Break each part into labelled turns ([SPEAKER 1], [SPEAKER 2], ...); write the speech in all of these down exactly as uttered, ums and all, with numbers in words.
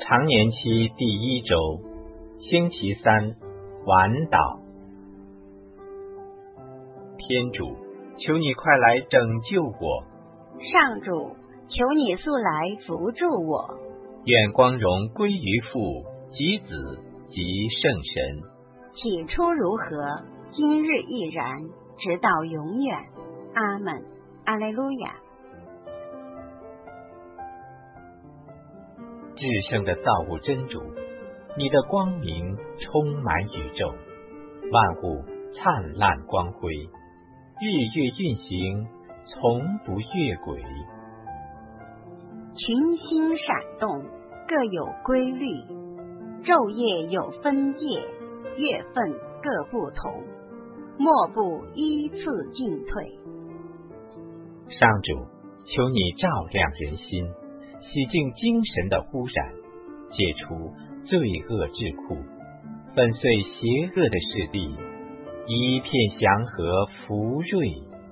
[SPEAKER 1] 常年期第一周，星期三，晚祷。天主，求你快来拯救我。
[SPEAKER 2] 上主，求你速来扶助我。
[SPEAKER 1] 愿光荣归于父及子及圣神。
[SPEAKER 2] 起初如何，今日亦然，直到永远。阿们。阿肋路亚。
[SPEAKER 1] 至圣的造物真主，你的光明充满宇宙，万物灿烂光辉，日月运行，从不越轨。
[SPEAKER 2] 群星闪动，各有规律，昼夜有分界，月份各不同，莫不依次进退。
[SPEAKER 1] 上主，求你照亮人心，洗净精神的污染，解除罪恶桎梏，粉碎邪恶的势力，一片祥和福瑞。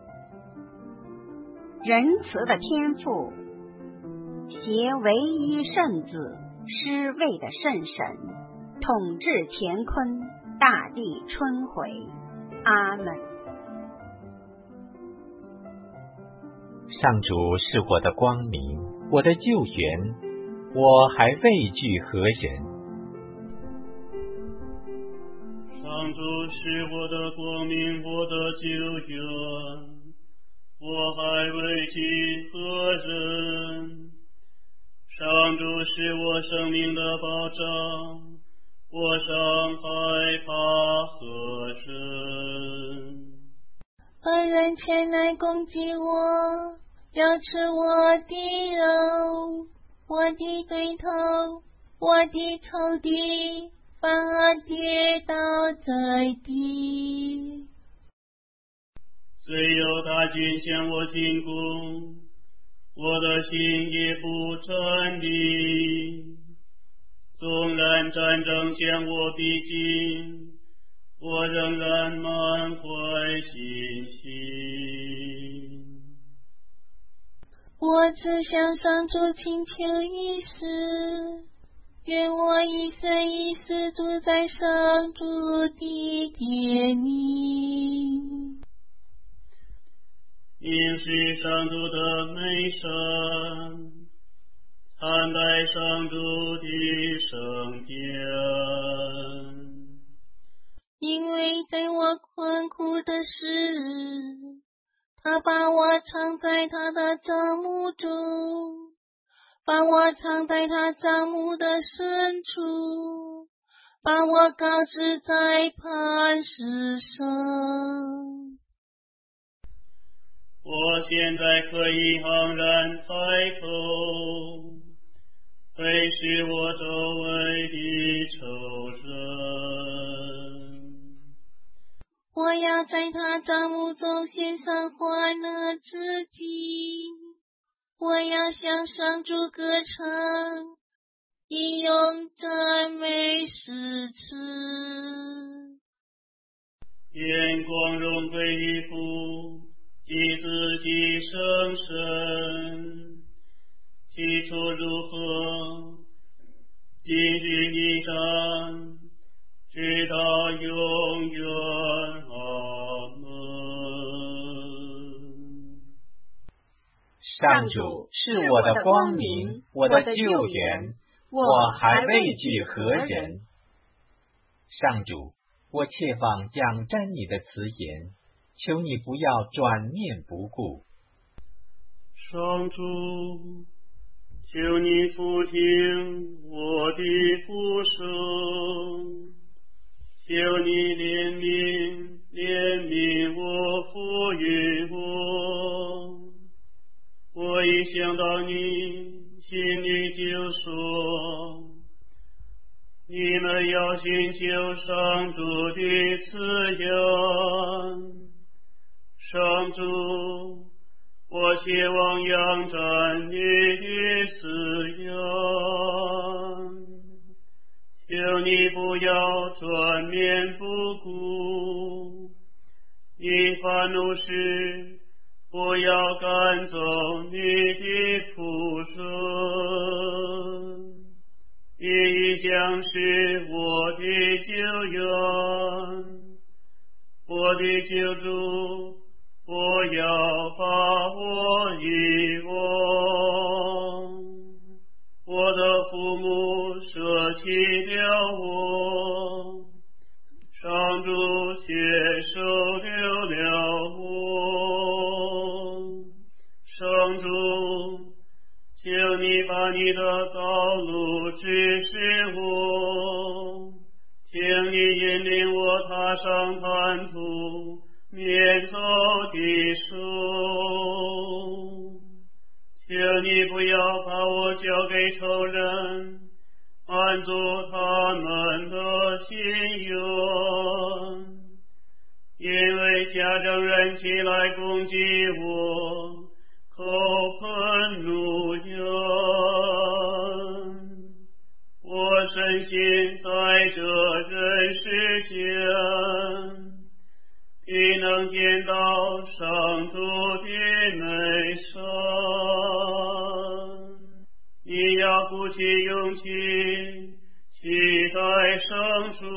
[SPEAKER 2] 仁慈的天父，携唯一圣子施位的圣神，统治乾坤，大地春回。阿们。
[SPEAKER 1] 上主是我的光明，我的救援，我还畏惧何人？
[SPEAKER 3] 上主是我的光明，我的救援，我还畏惧何人？上主是我生命的保障，我尚害怕何人？
[SPEAKER 4] 恶人前来攻击我，要吃我的肉，我的对头，我的仇敌，反而跌倒在地。
[SPEAKER 3] 虽有大军向我进攻，我的心也不战栗。纵然战争向我逼近，我仍然满怀信心。
[SPEAKER 4] 我只向上主请求一事，愿我一生一世住在上主的殿里。
[SPEAKER 3] 应是上主的美善，参拜上主的圣殿。
[SPEAKER 4] 因为在我困苦的时日，他把我藏在他的帐幕中，把我藏在他帐幕的深处，把我高置在磐石上。
[SPEAKER 3] 我现在可以昂然抬头，窥视我周围的仇人。
[SPEAKER 4] 我要在他帐幕中献上欢乐之祭，我要向上主歌唱，以用赞美诗词。
[SPEAKER 3] 愿光荣归于父及子及圣神，起初如何，今日依然，直到永远。阿门。
[SPEAKER 1] 上主是我的光明，我的救援，我还畏惧何人？上主，我切望仰瞻你的慈言，求你不要转面不顾。
[SPEAKER 3] 上主，求你俯听我的呼声，求你怜悯怜悯我，抚育我。我一想到你，心里就说，你们要寻求上主的慈言。上主，我切望仰瞻你的慈言，求你不要转面不顾，你发怒时不要赶走你的仆人，因理想是我的救援，我的救主，我要把我遗忘。我的父母舍弃了我，上主却收留了我。上主，求你把你的道路指示我，请你引领我踏上坦途，免走的手。求你不要把我交给仇人，满足他们的心愿，因为家中人起来攻击我，口喷怒言。我深信在这人世间，必能见到上主的美善。你要鼓起勇气，期待生出，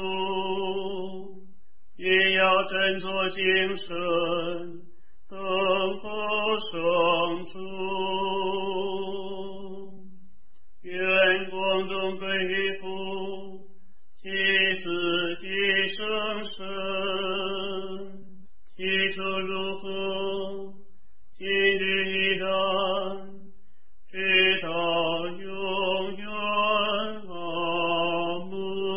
[SPEAKER 3] 也要振作精神，等候上主。愿光中归于父，其子及圣神，起初如何，今日依然，直到永远。阿门。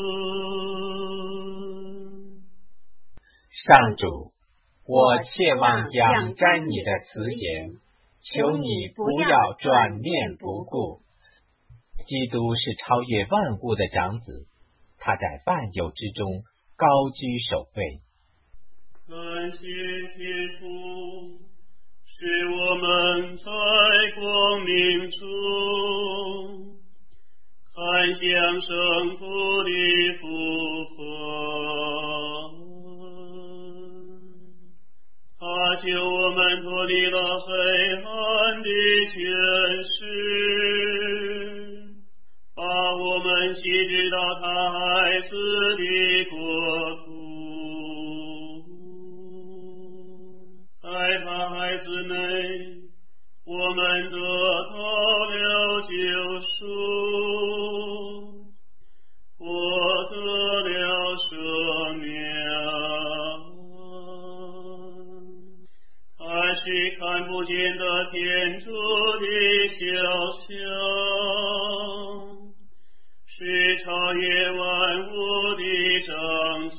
[SPEAKER 1] 上主，我切望仰瞻你的慈言，求你不要转念不顾。基督是超越万物的长子，他在万有之中高居首位。
[SPEAKER 3] 感谢天父，使我们在光明中看向圣父的复活。他救我们脱离了黑暗的权势，把我们吸至到他孩子的国度。在他孩子内，我们得到了救赎，获得了赦免。他是看不见的天主的肖像，是超越万物的长子。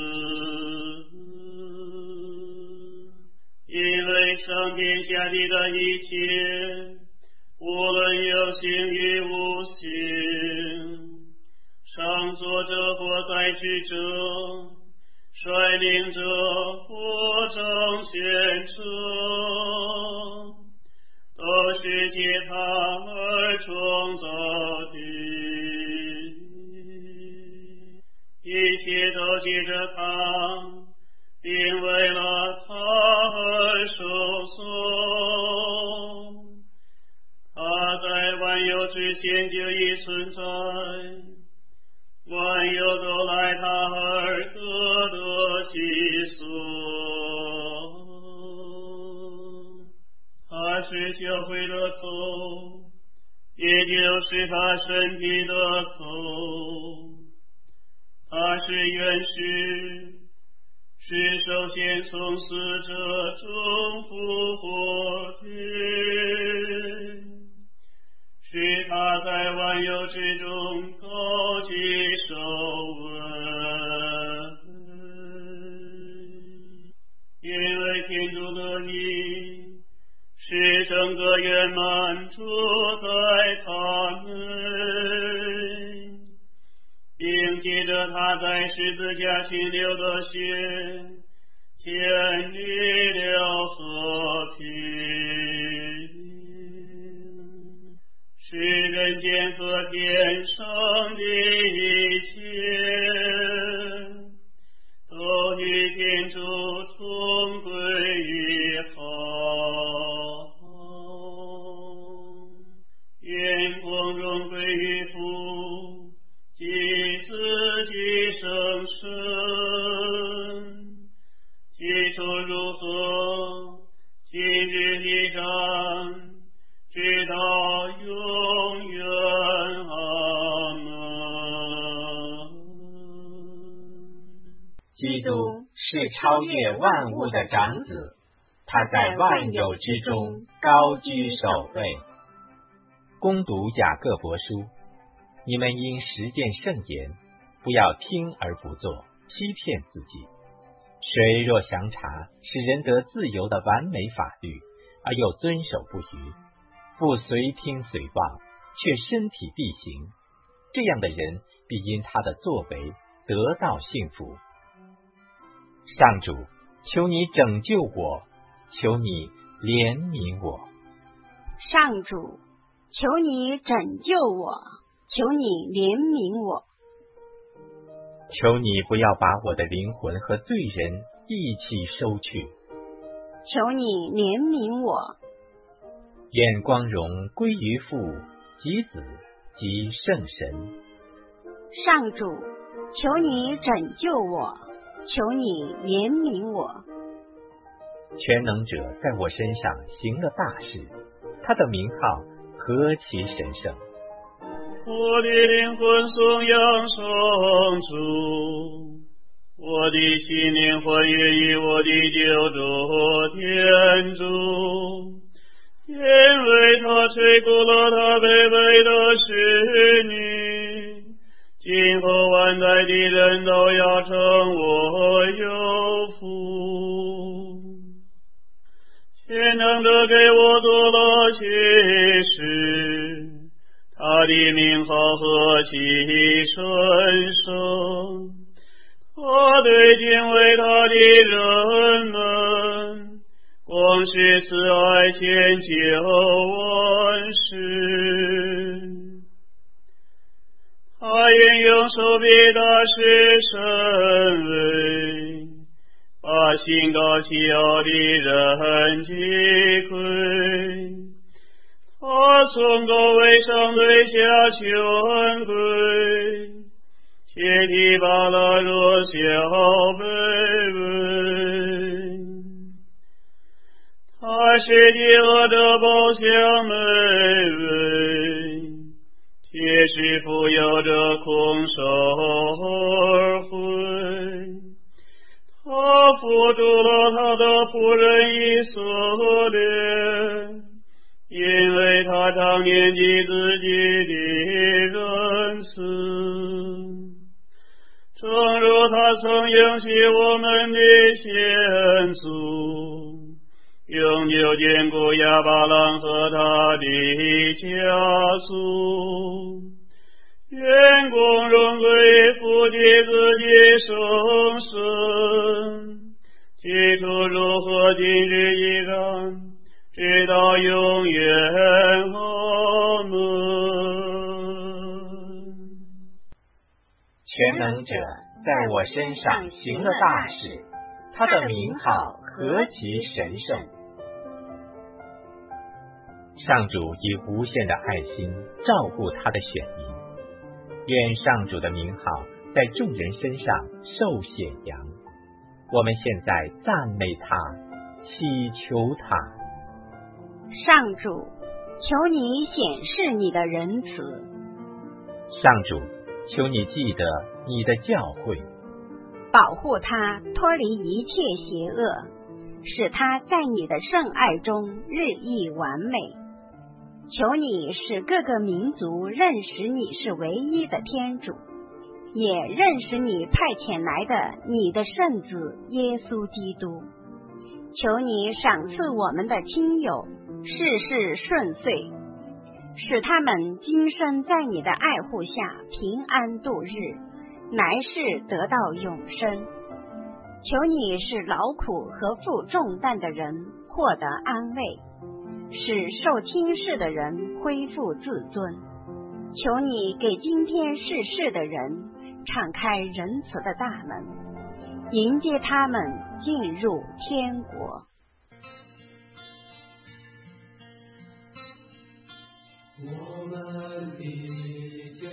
[SPEAKER 3] 因为上天下地的一切，无论有形与无形，上作者或在职者，率领者或彰显者，都是借他而创造的，一切都借着他，并为了他而受送。他在万有之前就已存在，万有都赖他而得得其所。他是教会的头，也就是他身体的头。他是元始，是首先从死者中复活的，是他在万有之中高举首位。因为天主的意是整个圆满住在他内，并借着他在十字架倾流的血，建立了和平，使人间和天上的一切都与天主同归于好。愿光荣归于父、及今日一战，直到永远。阿门。
[SPEAKER 1] 基督是超越万物的长子，他在万有之中高居首位。攻读雅各伯书，你们应实践圣言，不要听而不做，欺骗自己。谁若详查使人得自由的完美法律，而又遵守不渝，不随听随忘，却身体力行，这样的人必因他的作为得到幸福。上主，求你拯救我，求你怜悯我。
[SPEAKER 2] 上主，求你拯救我，求你怜悯我。
[SPEAKER 1] 求你不要把我的灵魂和罪人一起收去。
[SPEAKER 2] 求你怜悯我。
[SPEAKER 1] 愿光荣归于父及子及圣神。
[SPEAKER 2] 上主，求你拯救我，求你怜悯我。
[SPEAKER 1] 全能者在我身上行了大事，他的名号何其神圣！
[SPEAKER 3] 我的灵魂颂扬上主，我的心灵欢悦于我的救主天主，因为他垂顾了他卑微的使女，今后万代的人都要称我有福。全能者给我做了启示，他的名号何其神圣，他对敬畏他的人们，光是慈爱千秋万世。他运用手臂大施神威，把心高气傲的人击溃。他从高位上对下权贵，且提拔了弱小卑微。他使饥饿的饱享美味，且使富有者空手而回。他扶助了他的仆人以色列，因为他常念及自己的仁慈，正如他曾应许我们的先祖，永久坚固亚巴郎和他的家族。愿光荣归父及子及圣神，起初如何，今日依然，直到永远。阿门。
[SPEAKER 1] 全能者在我身上行了大事，他的名号何其神圣！上主以无限的爱心照顾他的选民，愿上主的名号在众人身上受显扬。我们现在赞美他，祈求他。
[SPEAKER 2] 上主，求你显示你的仁慈。
[SPEAKER 1] 上主，求你记得你的教诲，
[SPEAKER 2] 保护他脱离一切邪恶，使他在你的圣爱中日益完美。求你使各个民族认识你是唯一的天主，也认识你派遣来的你的圣子耶稣基督。求你赏赐我们的亲友事事顺遂，使他们今生在你的爱护下平安度日，来世得到永生。求你使劳苦和负重担的人获得安慰，使受轻视的人恢复自尊。求你给今天逝世的人敞开仁慈的大门，迎接他们进入天国。
[SPEAKER 5] 我们的天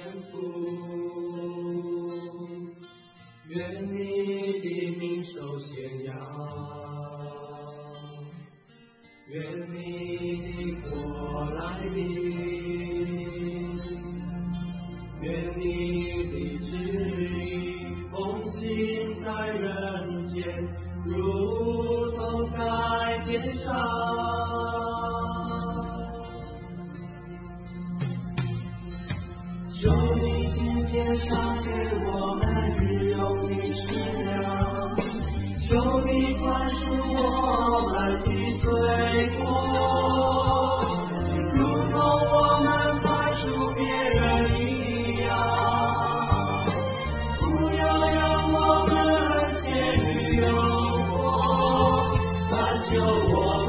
[SPEAKER 5] 父，愿你的名受显扬， 天上。求你今天赏给我们日用的食粮，求你宽恕我们的罪过，如同我们宽恕别人一样。不要让我们陷于诱惑，但救我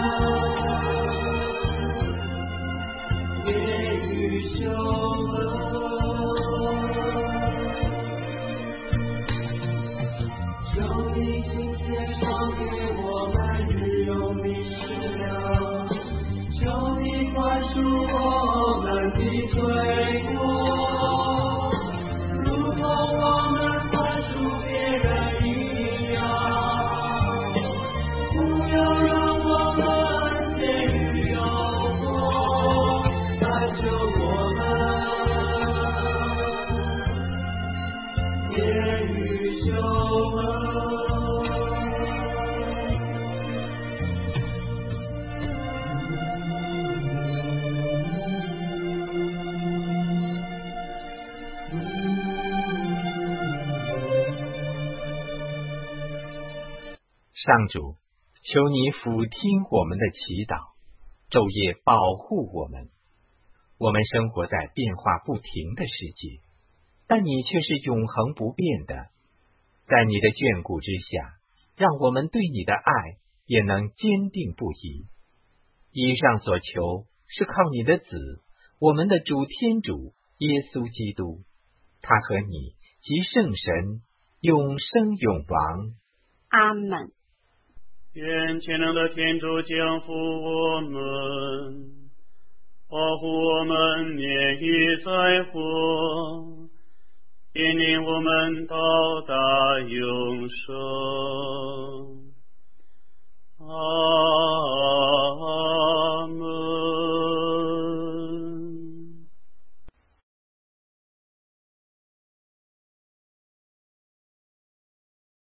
[SPEAKER 5] 们免于羞恶。求你今天赏给我们日用的食粮，求你宽恕我们的罪过，如同我们宽恕别人一样。不要让我们陷于诱惑，但救我们免于羞恶。
[SPEAKER 1] 上主，求你俯听我们的祈祷，昼夜保护我们。我们生活在变化不停的世界，但你却是永恒不变的。在你的眷顾之下，让我们对你的爱也能坚定不移。以上所求是靠你的子，我们的主天主耶稣基督，他和你及圣神永生永王。
[SPEAKER 2] 阿门。
[SPEAKER 3] 愿全能的天主降福我们，保护我们免于灾祸，引领我们到达永生。阿